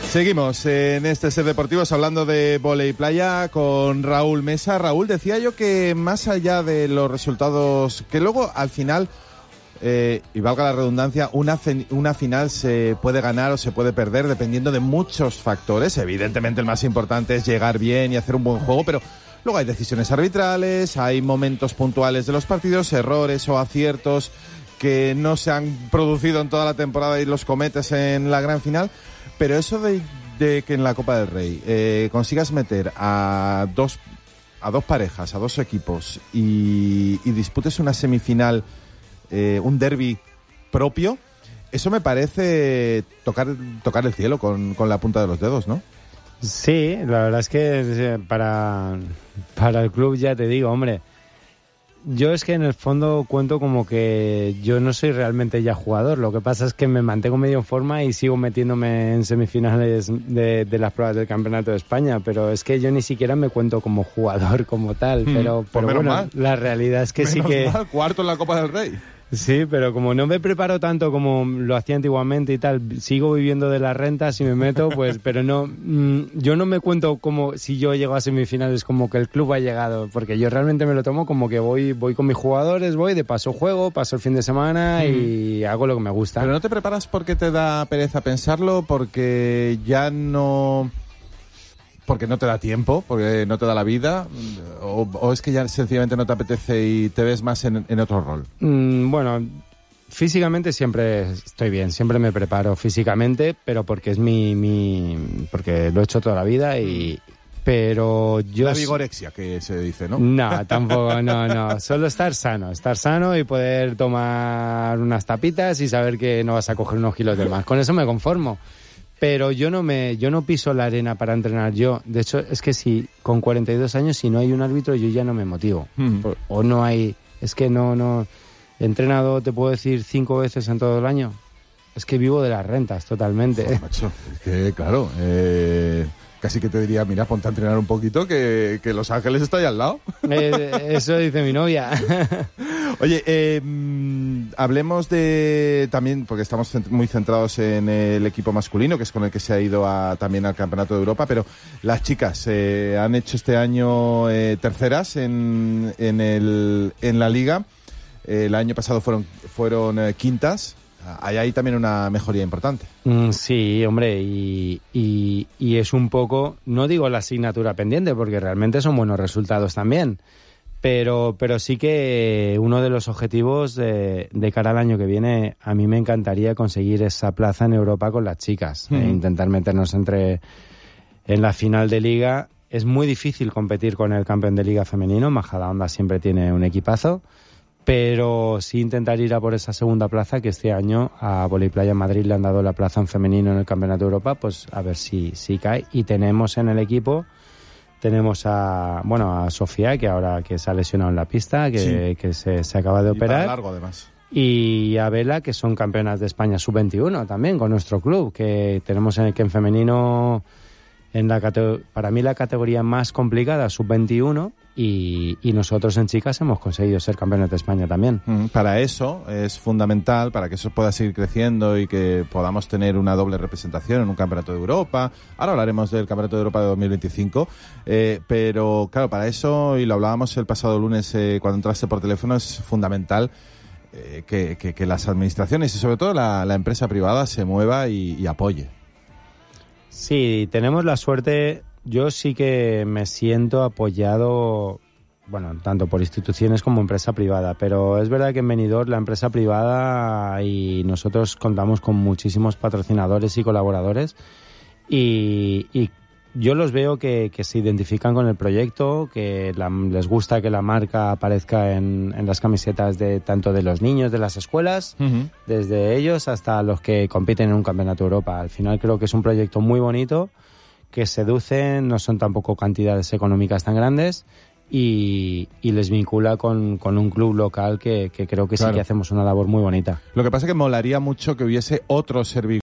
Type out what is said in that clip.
Seguimos en este Ser Deportivos hablando de vóley playa con Raúl Mesa. Raúl, decía yo que más allá de los resultados, que luego al final, y valga la redundancia, una final se puede ganar o se puede perder dependiendo de muchos factores. Evidentemente el más importante es llegar bien y hacer un buen juego, pero luego hay decisiones arbitrales, hay momentos puntuales de los partidos, errores o aciertos que no se han producido en toda la temporada y los cometes en la gran final. Pero eso de que en la Copa del Rey consigas meter a dos parejas, a dos equipos y disputes una semifinal, un derbi propio, eso me parece tocar el cielo con la punta de los dedos, ¿no? Sí, la verdad es que para el club, ya te digo, hombre, yo es que en el fondo cuento como que yo no soy realmente ya jugador. Lo que pasa es que me mantengo medio en forma y sigo metiéndome en semifinales de las pruebas del Campeonato de España, pero es que yo ni siquiera me cuento como jugador como tal. Pero bueno, mal. La realidad es que sí que... Mal, cuarto en la Copa del Rey. Sí, pero como no me preparo tanto como lo hacía antiguamente y tal, sigo viviendo de las rentas y me meto, pues, pero no, yo no me cuento como si yo llego a semifinales como que el club ha llegado, porque yo realmente me lo tomo como que voy con mis jugadores, de paso juego, paso el fin de semana y hago lo que me gusta. Pero no te preparas porque te da pereza pensarlo, porque ya no... porque no te da tiempo, porque no te da la vida, o es que ya sencillamente no te apetece y te ves más en otro rol. Bueno, físicamente siempre estoy bien, siempre me preparo físicamente, pero porque es porque lo he hecho toda la vida pero yo... La vigorexia que se dice, ¿no? No, tampoco, no. Solo estar sano y poder tomar unas tapitas y saber que no vas a coger unos kilos de más. Con eso me conformo. Pero yo no piso la arena para entrenar yo. De hecho, es que si con 42 años, si no hay un árbitro, yo ya no me motivo. O no hay... Es que no... He entrenado, te puedo decir, 5 veces en todo el año. Es que vivo de las rentas, totalmente. Oh, macho, es que, claro... Casi que te diría, mira, ponte a entrenar un poquito, que Los Ángeles está ahí al lado. Eso dice mi novia. Oye, hablemos de también, porque estamos muy centrados en el equipo masculino, que es con el que se ha ido también al Campeonato de Europa, pero las chicas han hecho este año terceras en la Liga. El año pasado fueron quintas. Hay ahí también una mejoría importante. Sí, hombre, y es un poco, no digo la asignatura pendiente, porque realmente son buenos resultados también, pero sí que uno de los objetivos de cara al año que viene, a mí me encantaría conseguir esa plaza en Europa con las chicas, intentar meternos en la final de Liga. Es muy difícil competir con el campeón de Liga femenino, Majadahonda siempre tiene un equipazo, pero sí intentar ir a por esa segunda plaza, que este año a Vóley Playa Madrid le han dado la plaza en femenino en el Campeonato de Europa, pues a ver si cae. Y tenemos en el equipo, a Sofía, que se ha lesionado en la pista, que se acaba de operar. Y para largo, además. Y a Vela, que son campeonas de España sub-21 también con nuestro club, que tenemos en femenino, para mí la categoría más complicada, sub-21, y nosotros en chicas hemos conseguido ser campeones de España también. Para eso es fundamental, para que eso pueda seguir creciendo y que podamos tener una doble representación en un Campeonato de Europa. Ahora hablaremos del Campeonato de Europa de 2025, pero claro, para eso, y lo hablábamos el pasado lunes cuando entraste por teléfono, es fundamental que las administraciones y sobre todo la empresa privada se mueva y apoye. Sí, tenemos la suerte. Yo sí que me siento apoyado, tanto por instituciones como empresa privada, pero es verdad que en Benidorm la empresa privada y nosotros contamos con muchísimos patrocinadores y colaboradores y yo los veo que se identifican con el proyecto, que les gusta que la marca aparezca en las camisetas tanto de los niños de las escuelas, desde ellos hasta los que compiten en un Campeonato de Europa. Al final creo que es un proyecto muy bonito, que seducen, no son tampoco cantidades económicas tan grandes y les vincula con un club local que creo que claro, sí que hacemos una labor muy bonita. Lo que pasa es que molaría mucho que hubiese otro servicio